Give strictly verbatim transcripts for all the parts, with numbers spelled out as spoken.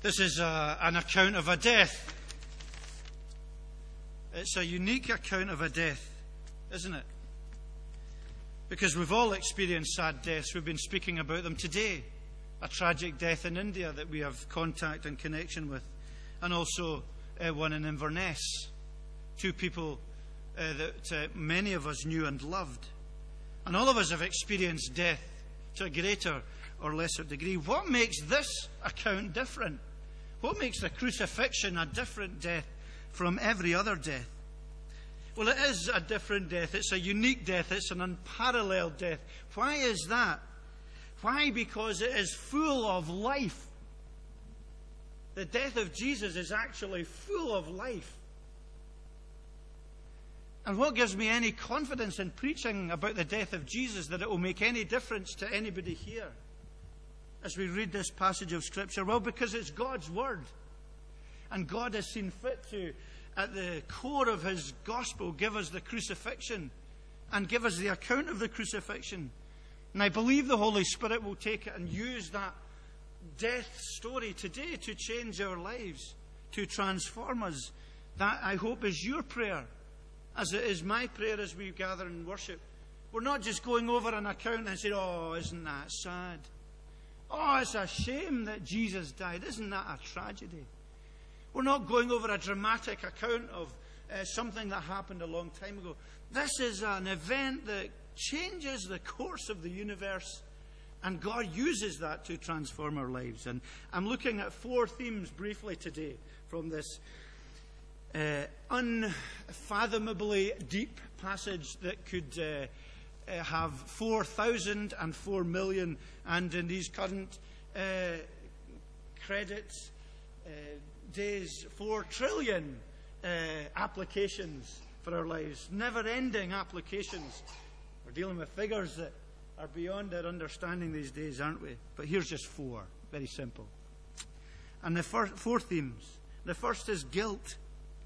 This is a, an account of a death. It's a unique account of a death, isn't it? Because we've all experienced sad deaths. We've been speaking about them today. A tragic death in India that we have contact and connection with. And also uh, one in Inverness. Two people uh, that uh, many of us knew and loved. And all of us have experienced death to a greater or lesser degree. What makes this account different? What makes the crucifixion a different death from every other death? Well, it is a different death. It's a unique death. It's an unparalleled death. Why is that? Why? Because it is full of life. The death of Jesus is actually full of life. And what gives me any confidence in preaching about the death of Jesus that it will make any difference to anybody here as we read this passage of Scripture? Well, because it's God's Word. And God has seen fit to, at the core of His gospel, give us the crucifixion and give us the account of the crucifixion. And I believe the Holy Spirit will take it and use that death story today to change our lives, to transform us. That, I hope, is your prayer, as it is my prayer as we gather in worship. We're not just going over an account and saying, oh, isn't that sad? Oh, it's a shame that Jesus died. Isn't that a tragedy? We're not going over a dramatic account of uh, something that happened a long time ago. This is an event that changes the course of the universe, and God uses that to transform our lives. And I'm looking at four themes briefly today from this uh, unfathomably deep passage that could uh, uh, have four thousand and four million, and in these current uh, credits uh, days, four trillion uh, applications for our lives. Never-ending applications. We're dealing with figures that are beyond our understanding these days, aren't we? But here's just four. Very simple. And the first, four themes. The first is guilt.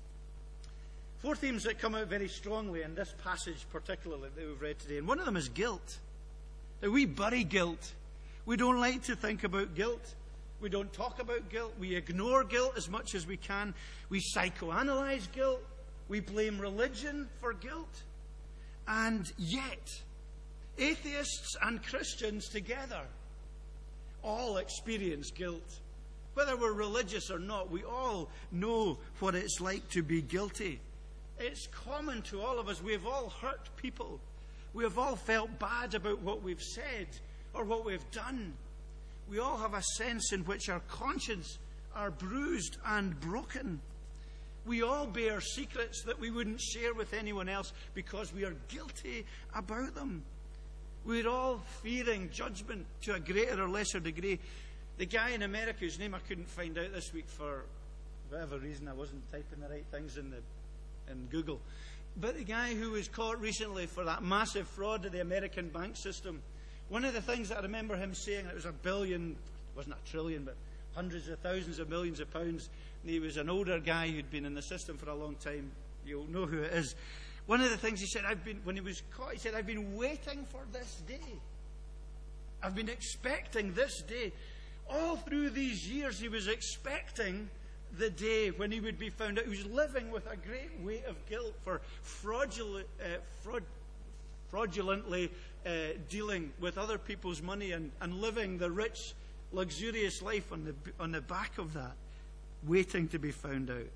Four themes that come out very strongly in this passage particularly that we've read today. And one of them is guilt. That we bury guilt. We don't like to think about guilt. We don't talk about guilt. We ignore guilt as much as we can. We psychoanalyze guilt. We blame religion for guilt. And yet, atheists and Christians together all experience guilt. Whether we're religious or not, we all know what it's like to be guilty. It's common to all of us. We have all hurt people. We have all felt bad about what we've said or what we've done. We all have a sense in which our conscience are bruised and broken. We all bear secrets that we wouldn't share with anyone else because we are guilty about them. We're all fearing judgment to a greater or lesser degree. The guy in America, whose name I couldn't find out this week for whatever reason, I wasn't typing the right things in the in Google. But the guy who was caught recently for that massive fraud of the American bank system, one of the things that I remember him saying, it was a billion, it wasn't a trillion, but hundreds of thousands of millions of pounds. And he was an older guy who'd been in the system for a long time. You'll know who it is. One of the things he said, I've been, when he was caught, he said, I've been waiting for this day. I've been expecting this day. All through these years, he was expecting the day when he would be found out. He was living with a great weight of guilt for fraudulent, uh, fraud, fraudulently uh, dealing with other people's money and, and living the rich, luxurious life on the, on the back of that, waiting to be found out.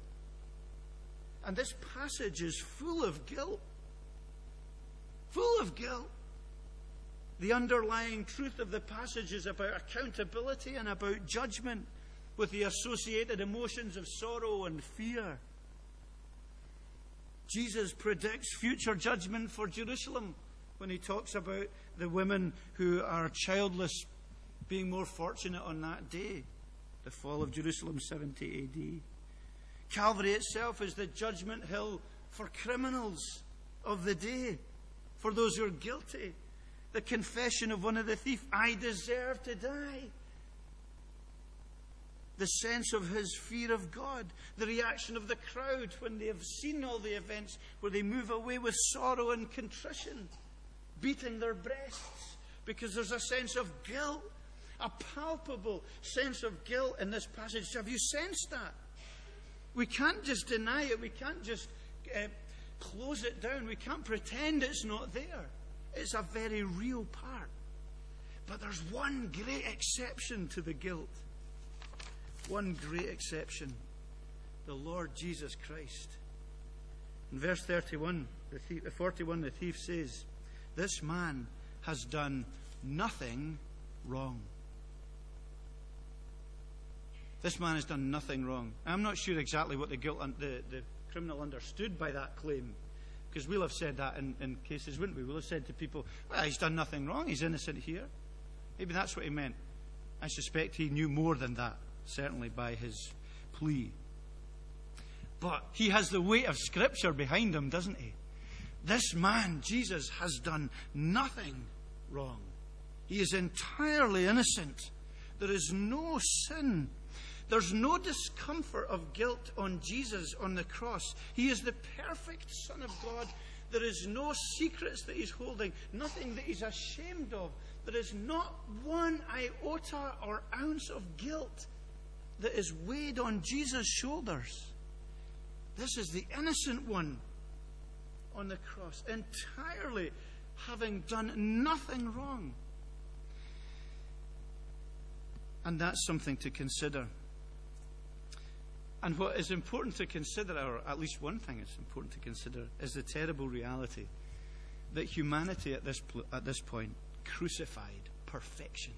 And this passage is full of guilt. Full of guilt. The underlying truth of the passage is about accountability and about judgment, with the associated emotions of sorrow and fear. Jesus predicts future judgment for Jerusalem when he talks about the women who are childless being more fortunate on that day, the fall of Jerusalem, seventy A D. Calvary itself is the judgment hill for criminals of the day, for those who are guilty. The confession of one of the thieves, I deserve to die. The sense of his fear of God. The reaction of the crowd when they have seen all the events, where they move away with sorrow and contrition, beating their breasts because there's a sense of guilt, a palpable sense of guilt in this passage. Have you sensed that? We can't just deny it. We can't just uh, close it down. We can't pretend it's not there. It's a very real part. But there's one great exception to the guilt. One great exception. The Lord Jesus Christ. In verse thirty-one, the thief, forty-one, the thief says, "This man has done nothing wrong." This man has done nothing wrong. I'm not sure exactly what the guilt the, the criminal understood by that claim, because we'll have said that in, in cases, wouldn't we? We'll have said to people, "Well, he's done nothing wrong. He's innocent here." Maybe that's what he meant. I suspect he knew more than that, certainly by his plea. But he has the weight of Scripture behind him, doesn't he? This man, Jesus, has done nothing wrong. He is entirely innocent. There is no sin. There's no discomfort of guilt on Jesus on the cross. He is the perfect Son of God. There is no secrets that he's holding, nothing that he's ashamed of. There is not one iota or ounce of guilt that is weighed on Jesus' shoulders. This is the innocent one on the cross, entirely having done nothing wrong. And that's something to consider. And what is important to consider, or at least one thing it's important to consider, is the terrible reality that humanity at this pl- at this point crucified perfection.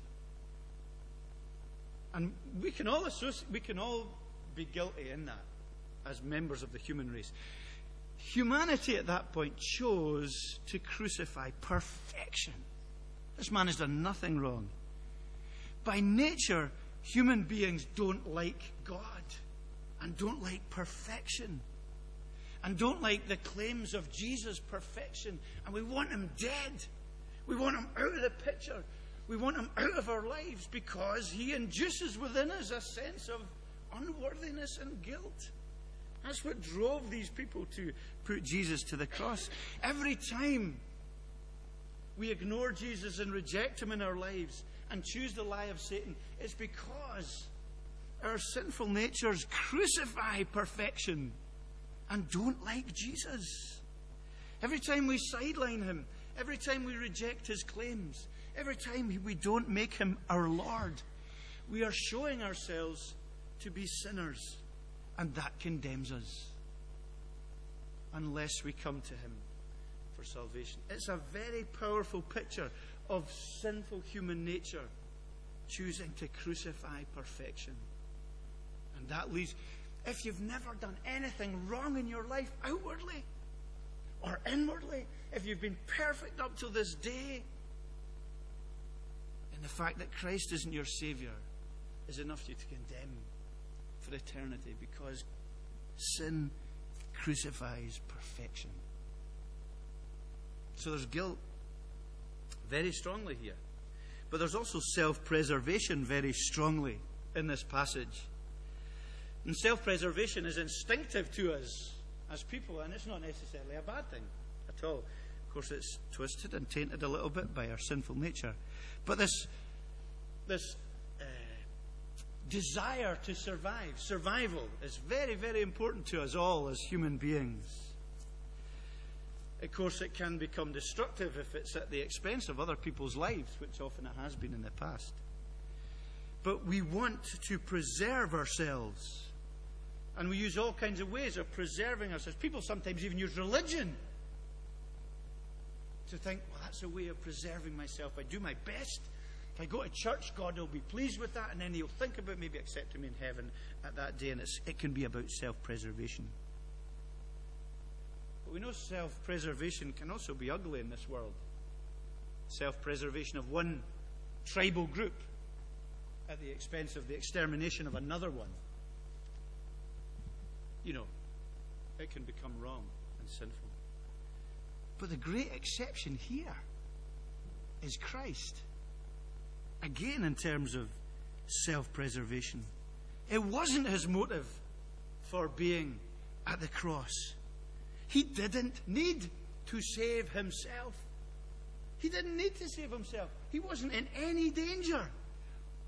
And we can all associate, we can all be guilty in that as members of the human race. Humanity at that point chose to crucify perfection. This man has done nothing wrong. By nature, human beings don't like God and don't like perfection and don't like the claims of Jesus' perfection, and we want him dead. We want him out of the picture. We want him out of our lives because he induces within us a sense of unworthiness and guilt. That's what drove these people to put Jesus to the cross. Every time we ignore Jesus and reject him in our lives and choose the lie of Satan, it's because our sinful natures crucify perfection and don't like Jesus. Every time we sideline him, every time we reject his claims, every time we don't make him our Lord, we are showing ourselves to be sinners. And that condemns us unless we come to him for salvation. It's a very powerful picture of sinful human nature choosing to crucify perfection. And that leads, if you've never done anything wrong in your life outwardly or inwardly, if you've been perfect up till this day, and the fact that Christ isn't your Savior is enough for you to condemn for eternity, because sin crucifies perfection. So there's guilt very strongly here. But there's also self-preservation very strongly in this passage. And self-preservation is instinctive to us as people, and it's not necessarily a bad thing at all. Of course, it's twisted and tainted a little bit by our sinful nature. But this this desire to survive, survival, is very, very important to us all as human beings. Of course, it can become destructive if it's at the expense of other people's lives, which often it has been in the past. But we want to preserve ourselves. And we use all kinds of ways of preserving ourselves. People sometimes even use religion to think, well, that's a way of preserving myself. I do my best. If I go to church, God will be pleased with that, and then he'll think about maybe accepting me in heaven at that day. And it's, it can be about self-preservation. But we know self-preservation can also be ugly in this world. Self-preservation of one tribal group at the expense of the extermination of another one. You know, it can become wrong and sinful. But the great exception here is Christ. Again, in terms of self-preservation. It wasn't his motive for being at the cross. He didn't need to save himself. He didn't need to save himself. He wasn't in any danger.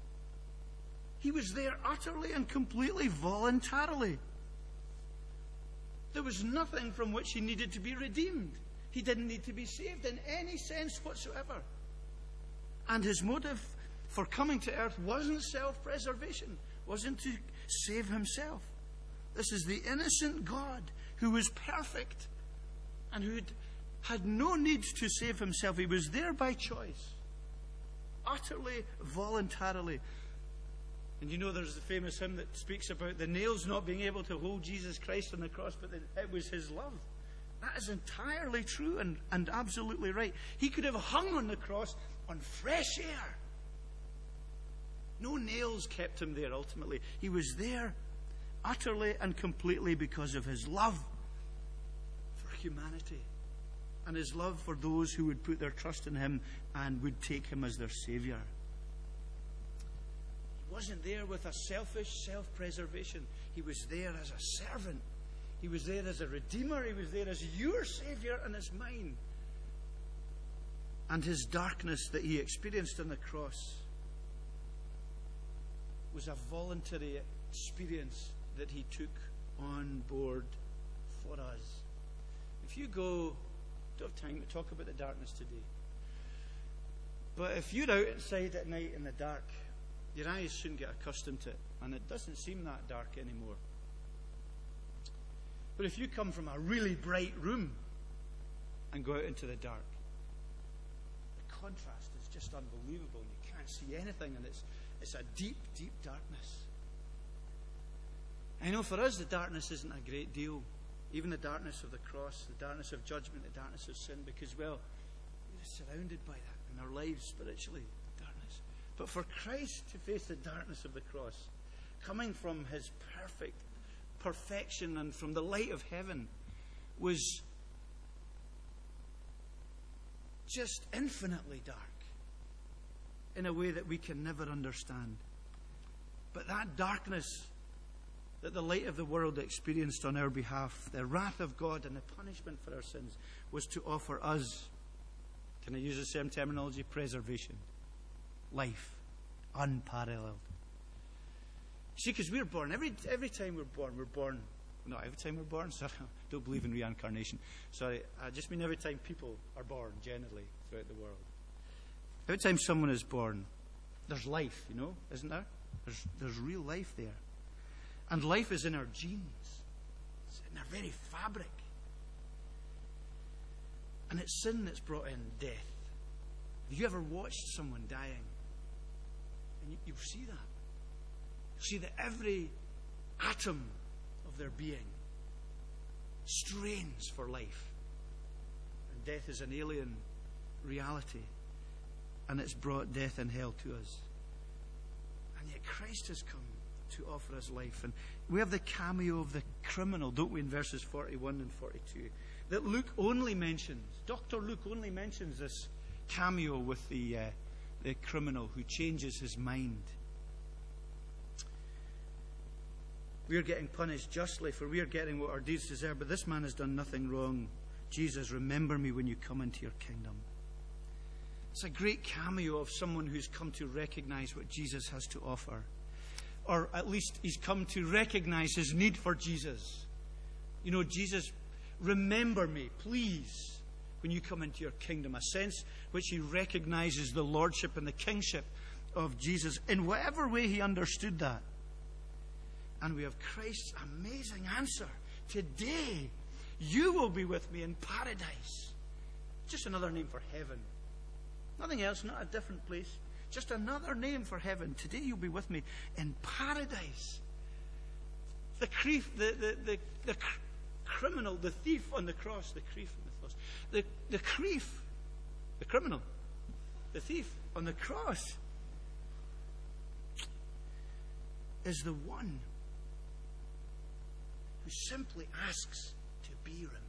He was there utterly and completely voluntarily. There was nothing from which he needed to be redeemed. He didn't need to be saved in any sense whatsoever. And his motive for coming to earth wasn't self-preservation, wasn't to save himself. This is the innocent God who was perfect and who had no need to save himself. He was there by choice, utterly, voluntarily. And you know there's the famous hymn that speaks about the nails not being able to hold Jesus Christ on the cross, but that it was his love. That is entirely true and, and absolutely right. He could have hung on the cross on fresh air. No nails kept him there ultimately. He was there utterly and completely because of his love for humanity and his love for those who would put their trust in him and would take him as their Savior. He wasn't there with a selfish self-preservation. He was there as a servant. He was there as a Redeemer. He was there as your Savior and as mine. And his darkness that he experienced on the cross was a voluntary experience that he took on board for us. If you go, I don't have time to talk about the darkness today, but if you're outside at night in the dark, your eyes soon get accustomed to it, and it doesn't seem that dark anymore. But if you come from a really bright room and go out into the dark, the contrast is just unbelievable. You can't see anything, and it's it's a deep, deep darkness. I know for us the darkness isn't a great deal. Even the darkness of the cross, the darkness of judgment, the darkness of sin, because, well, we're surrounded by that in our lives spiritually, darkness. But for Christ to face the darkness of the cross, coming from his perfect perfection and from the light of heaven, was just infinitely dark in a way that we can never understand. But that darkness that the light of the world experienced on our behalf, the wrath of God and the punishment for our sins, was to offer us, can I use the same terminology, preservation, life, unparalleled. See, because we're born, every every time we're born, we're born, not every time we're born, sorry, I don't believe in reincarnation. Sorry, I just mean every time people are born, generally, throughout the world. Every time someone is born, there's life, you know, isn't there? There's, there's real life there. And life is in our genes. It's in our very fabric. And it's sin that's brought in death. Have you ever watched someone dying? And you, you see that. You see that every atom of their being strains for life. And death is an alien reality. And it's brought death and hell to us. And yet Christ has come to offer us life. And we have the cameo of the criminal, don't we, in verses forty-one and forty-two, that Luke only mentions. Doctor Luke only mentions this cameo with the, uh, the criminal who changes his mind. We are getting punished justly, for we are getting what our deeds deserve, but this man has done nothing wrong. Jesus, remember me when you come into your kingdom. It's a great cameo of someone who's come to recognize what Jesus has to offer. Or at least he's come to recognize his need for Jesus. You know, Jesus, remember me, please, when you come into your kingdom. A sense which he recognizes the lordship and the kingship of Jesus in whatever way he understood that. And we have Christ's amazing answer. Today, you will be with me in paradise. Just another name for heaven. Nothing else, not a different place. Just another name for heaven. Today you'll be with me in paradise. The, crief, the, the, the, the cr- criminal, the thief on the cross, the crief on the cross. The, the crief, the criminal, the thief on the cross is the one who simply asks to be remembered.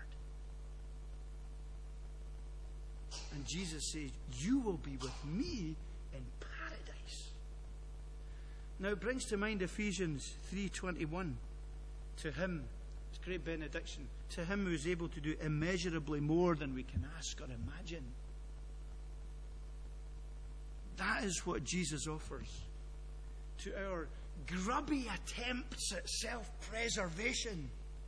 And Jesus says, you will be with me in paradise. Now it brings to mind Ephesians three twenty-one. To him, it's great benediction, to him who is able to do immeasurably more than we can ask or imagine. That is what Jesus offers. to our grubby attempts at self-preservation.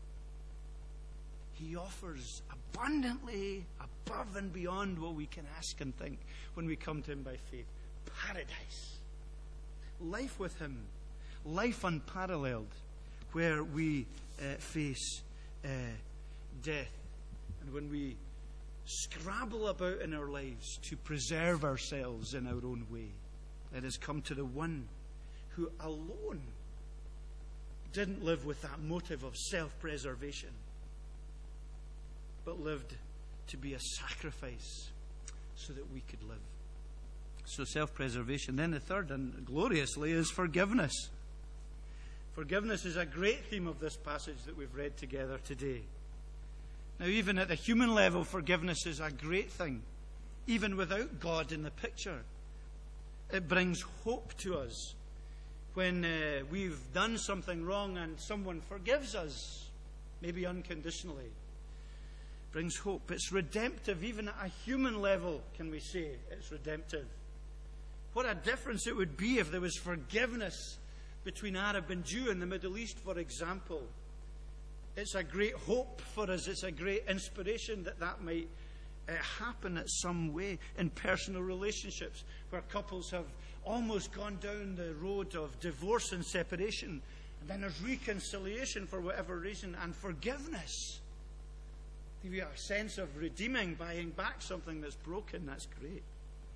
He offers abundantly above and beyond what we can ask and think when we come to Him by faith. Paradise. Life with Him. Life unparalleled, where we uh, face uh, death. And when we scrabble about in our lives to preserve ourselves in our own way, let us come to the one who alone didn't live with that motive of self-preservation, but lived to be a sacrifice so that we could live. So self-preservation. Then the third, and gloriously, is forgiveness. Forgiveness is a great theme of this passage that we've read together today. Now, even at the human level, forgiveness is a great thing. Even without God in the picture, it brings hope to us when uh, we've done something wrong and someone forgives us, maybe unconditionally. It brings hope. It's redemptive. Even at a human level, can we say it's redemptive? What a difference it would be if there was forgiveness between Arab and Jew in the Middle East, for example. It's a great hope for us. It's a great inspiration that that might uh, happen at some way in personal relationships where couples have almost gone down the road of divorce and separation, and then there's reconciliation for whatever reason and forgiveness. Give you a sense of redeeming, buying back something that's broken. That's great.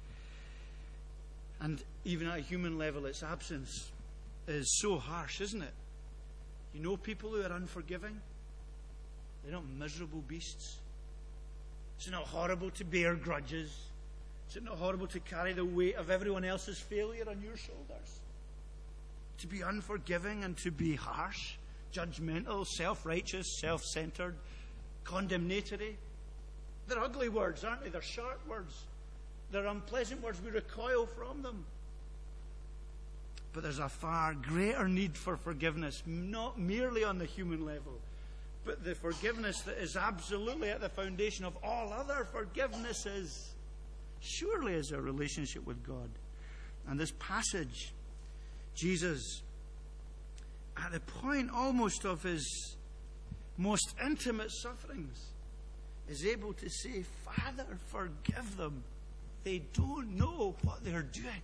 And even at a human level, its absence is so harsh, isn't it? You know people who are unforgiving? They're not miserable beasts. It's not horrible to bear grudges. It's not horrible to carry the weight of everyone else's failure on your shoulders. To be unforgiving and to be harsh, judgmental, self-righteous, self-centered, condemnatory. They're ugly words, aren't they? They're sharp words. They're unpleasant words. We recoil from them. But there's a far greater need for forgiveness, not merely on the human level, but the forgiveness that is absolutely at the foundation of all other forgivenesses, surely is our relationship with God. And this passage, Jesus, at the point almost of his most intimate sufferings, is able to say, Father, forgive them. They don't know what they're doing.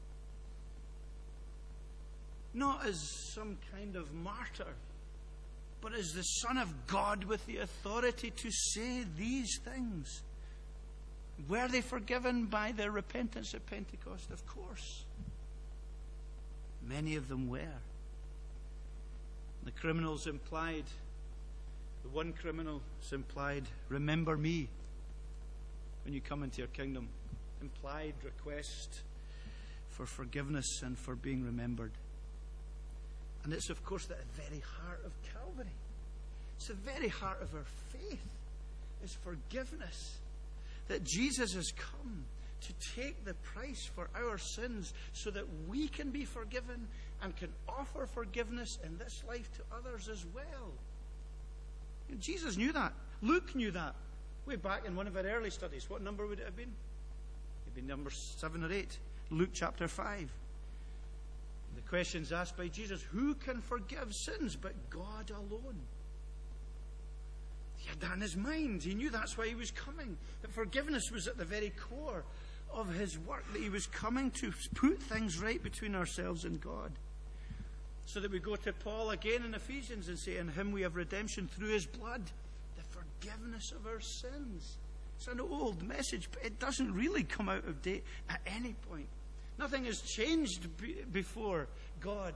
Not as some kind of martyr, but as the Son of God with the authority to say these things. Were they forgiven by their repentance at Pentecost? Of course. Many of them were. The criminals implied, the one criminal is implied, remember me when you come into your kingdom. Implied request for forgiveness and for being remembered. And it's, of course, at the very heart of Calvary. It's the very heart of our faith. Is forgiveness. That Jesus has come to take the price for our sins so that we can be forgiven and can offer forgiveness in this life to others as well. You know, Jesus knew that. Luke knew that. Way back in one of our early studies. What number would it have been? It would be number seven or eight. Luke chapter five. The questions asked by Jesus, who can forgive sins but God alone? He had that in his mind. He knew that's why he was coming. That forgiveness was at the very core of his work. That he was coming to put things right between ourselves and God. So that we go to Paul again in Ephesians and say, in him we have redemption through his blood. The forgiveness of our sins. It's an old message, but it doesn't really come out of date at any point. Nothing has changed be- before God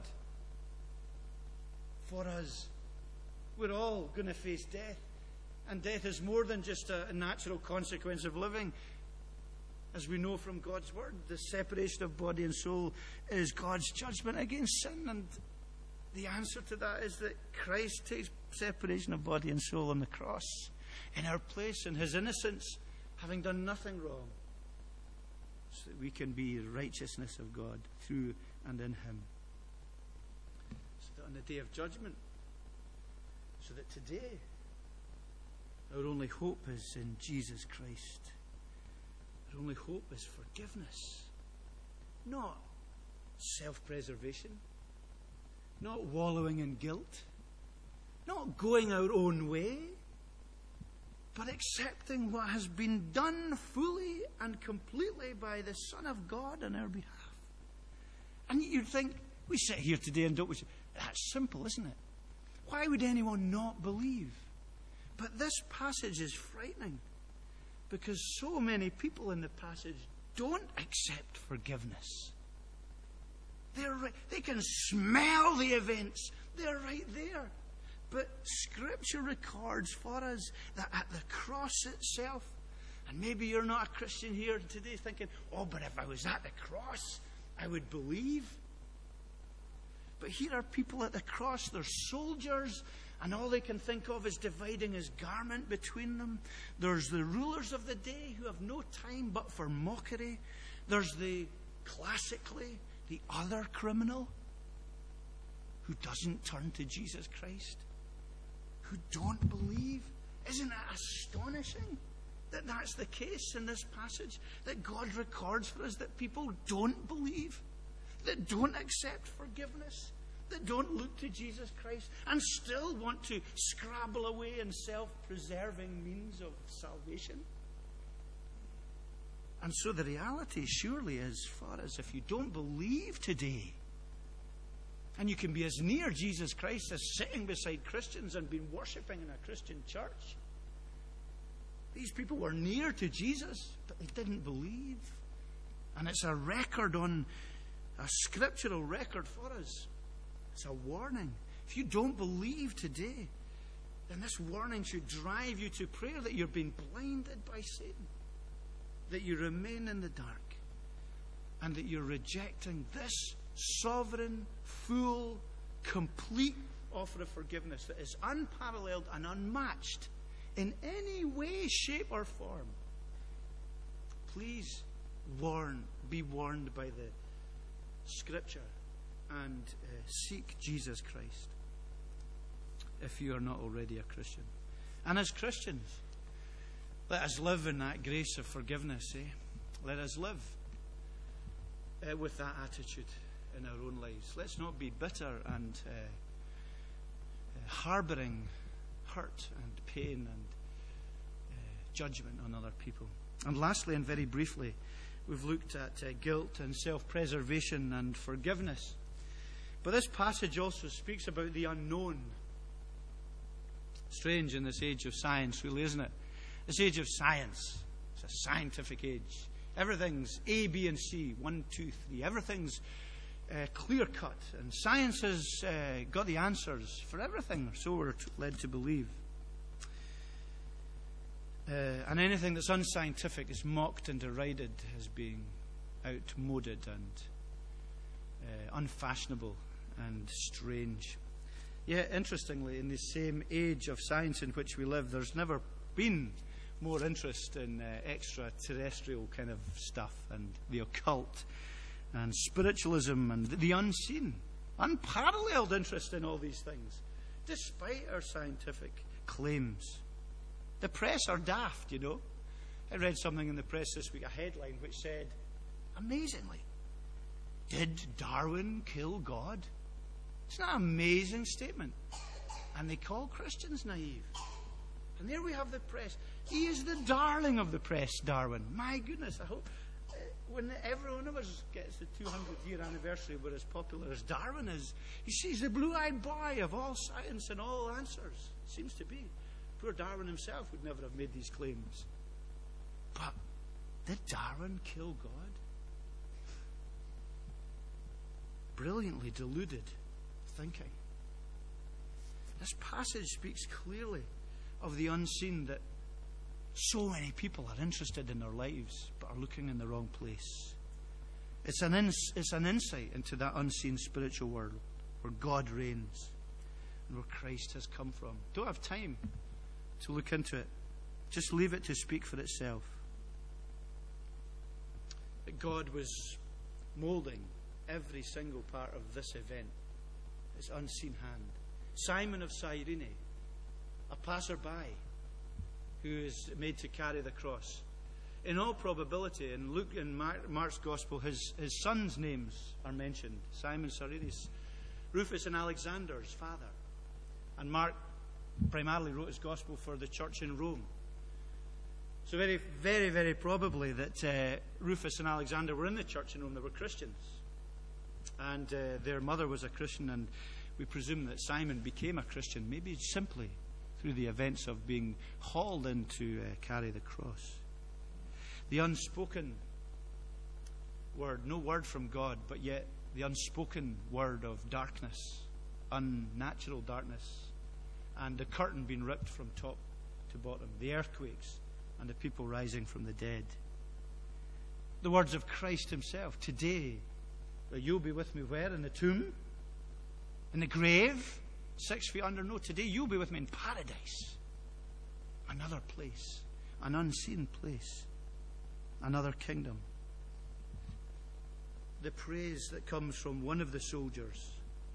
for us. We're all going to face death. And death is more than just a, a natural consequence of living. As we know from God's word, the separation of body and soul is God's judgment against sin. And the answer to that is that Christ takes separation of body and soul on the cross in our place, in his innocence, having done nothing wrong, so that we can be the righteousness of God through and in him. So that on the day of judgment, so that today, our only hope is in Jesus Christ. Our only hope is forgiveness. Not self-preservation, not wallowing in guilt, not going our own way, but accepting what has been done fully and completely by the Son of God on our behalf. And you'd think, we sit here today and don't we say, that's simple, isn't it? Why would anyone not believe? But this passage is frightening, because so many people in the passage don't accept forgiveness. They're right, they can smell the events. They're right there. But Scripture records for us that at the cross itself, and maybe you're not a Christian here today thinking, oh, but if I was at the cross, I would believe. But here are people at the cross. They're soldiers, and all they can think of is dividing his garment between them. There's the rulers of the day who have no time but for mockery. There's the, classically, the other criminal who doesn't turn to Jesus Christ, who don't believe. Isn't it astonishing that that's the case in this passage? That God records for us that people don't believe, that don't accept forgiveness, that don't look to Jesus Christ, and still want to scrabble away in self-preserving means of salvation. And so the reality surely is for us, if you don't believe today, and you can be as near Jesus Christ as sitting beside Christians and being worshipping in a Christian church. These people were near to Jesus, but they didn't believe. And it's a record on, a scriptural record for us. It's a warning. If you don't believe today, then this warning should drive you to prayer, that you're being blinded by Satan, that you remain in the dark, and that you're rejecting this sovereign, full, complete offer of forgiveness that is unparalleled and unmatched in any way, shape, or form. Please warn, be warned by the Scripture, and uh, seek Jesus Christ if you are not already a Christian. And as Christians, let us live in that grace of forgiveness. Eh? Let us live uh, with that attitude in our own lives. Let's not be bitter and uh, uh, harbouring hurt and pain and uh, judgment on other people. And lastly, and very briefly, we've looked at uh, guilt and self-preservation and forgiveness. But this passage also speaks about the unknown. Strange in this age of science, really, isn't it? This age of science. It's a scientific age. Everything's A, B, and C. One, two, three. Everything's uh, clear-cut. And science has uh, got the answers for everything, so we're t- led to believe. Uh, and anything that's unscientific is mocked and derided as being outmoded and uh, unfashionable and strange. Yet, interestingly, in the same age of science in which we live, there's never been more interest in uh, extraterrestrial kind of stuff and the occult and spiritualism and the unseen. Unparalleled interest in all these things, despite our scientific claims. The press are daft, you know. I read something in the press this week, a headline which said, amazingly, did Darwin kill God? It's an amazing statement. And they call Christians naive. And there we have the press. He is the darling of the press, Darwin. My goodness, I hope uh, when every one of us gets the two hundredth year anniversary, we're as popular as Darwin is. You see, he's the blue-eyed boy of all science and all answers. Seems to be. Poor Darwin himself would never have made these claims. But did Darwin kill God? Brilliantly deluded thinking. This passage speaks clearly of the unseen, that so many people are interested in their lives but are looking in the wrong place. It's an, ins- it's an insight into that unseen spiritual world where God reigns and where Christ has come from. Don't have time to look into it. Just leave it to speak for itself. That God was moulding every single part of this event, his unseen hand. Simon of Cyrene, a passerby who is made to carry the cross, In all probability, in Luke and Mark's Gospel, his, his sons' names are mentioned. Simon Cyrenius, Rufus and Alexander's father. And Mark primarily wrote his Gospel for the church in Rome. So very, very, very probably that uh, Rufus and Alexander were in the church in Rome. They were Christians. And uh, their mother was a Christian, and we presume that Simon became a Christian, maybe simply through the events of being hauled in to uh, carry the cross. The unspoken word, no word from God, but yet the unspoken word of darkness, unnatural darkness, and the curtain being ripped from top to bottom, the earthquakes and the people rising from the dead. The words of Christ himself, today you'll be with me where? In the tomb? In the grave? Six feet under? No, today you'll be with me in paradise. Another place, an unseen place, another kingdom. The praise that comes from one of the soldiers,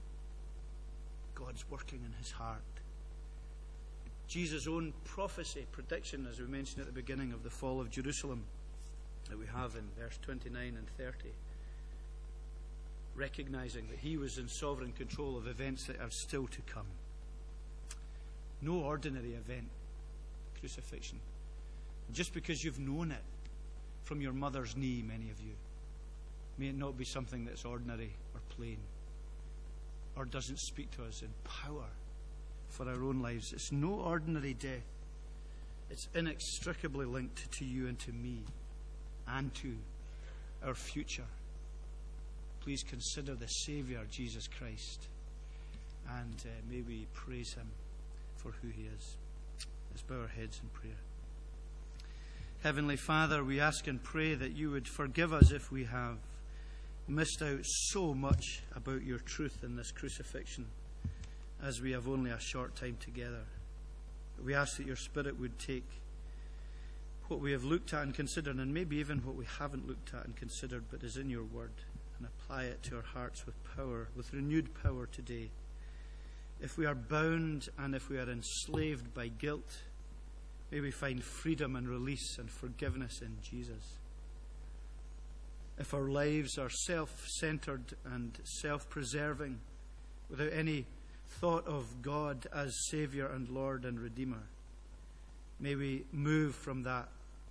God's working in his heart. Jesus' own prophecy, prediction, as we mentioned at the beginning of the fall of Jerusalem, that we have in verse twenty-nine and thirty, recognizing that he was in sovereign control of events that are still to come. No ordinary event, crucifixion. Just because you've known it from your mother's knee, many of you, may it not be something that's ordinary or plain, or doesn't speak to us in power for our own lives. It's no ordinary death. It's inextricably linked to you and to me and to our future. Please consider the Savior, Jesus Christ, and uh, may we praise him for who he is. Let's bow our heads in prayer. Heavenly Father, we ask and pray that you would forgive us if we have missed out so much about your truth in this crucifixion, as we have only a short time together. We ask that your Spirit would take what we have looked at and considered, and maybe even what we haven't looked at and considered, but is in your word, and apply it to our hearts with power, with renewed power today. If we are bound and if we are enslaved by guilt, may we find freedom and release and forgiveness in Jesus. If our lives are self-centered and self-preserving, without any thought of God as Savior and Lord and Redeemer, may we move from that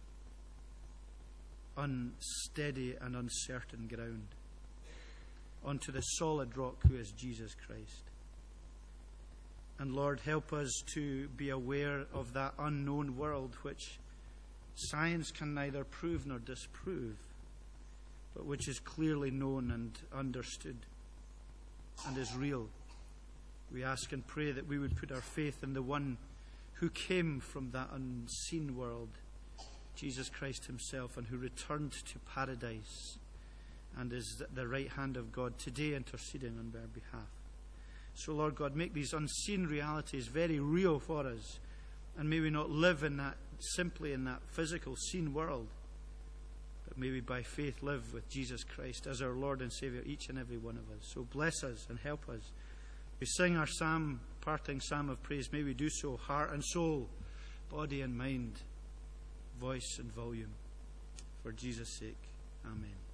unsteady and uncertain ground onto the solid rock who is Jesus Christ. And Lord, help us to be aware of that unknown world which science can neither prove nor disprove, but which is clearly known and understood and is real. We ask and pray that we would put our faith in the one who came from that unseen world, Jesus Christ himself, and who returned to paradise and is at the right hand of God today, interceding on our behalf. So, Lord God, make these unseen realities very real for us, and may we not live in that simply in that physical seen world, but may we by faith live with Jesus Christ as our Lord and Savior, each and every one of us. So bless us and help us. We sing our psalm, parting psalm of praise. May we do so, heart and soul, body and mind, voice and volume, for Jesus' sake. Amen.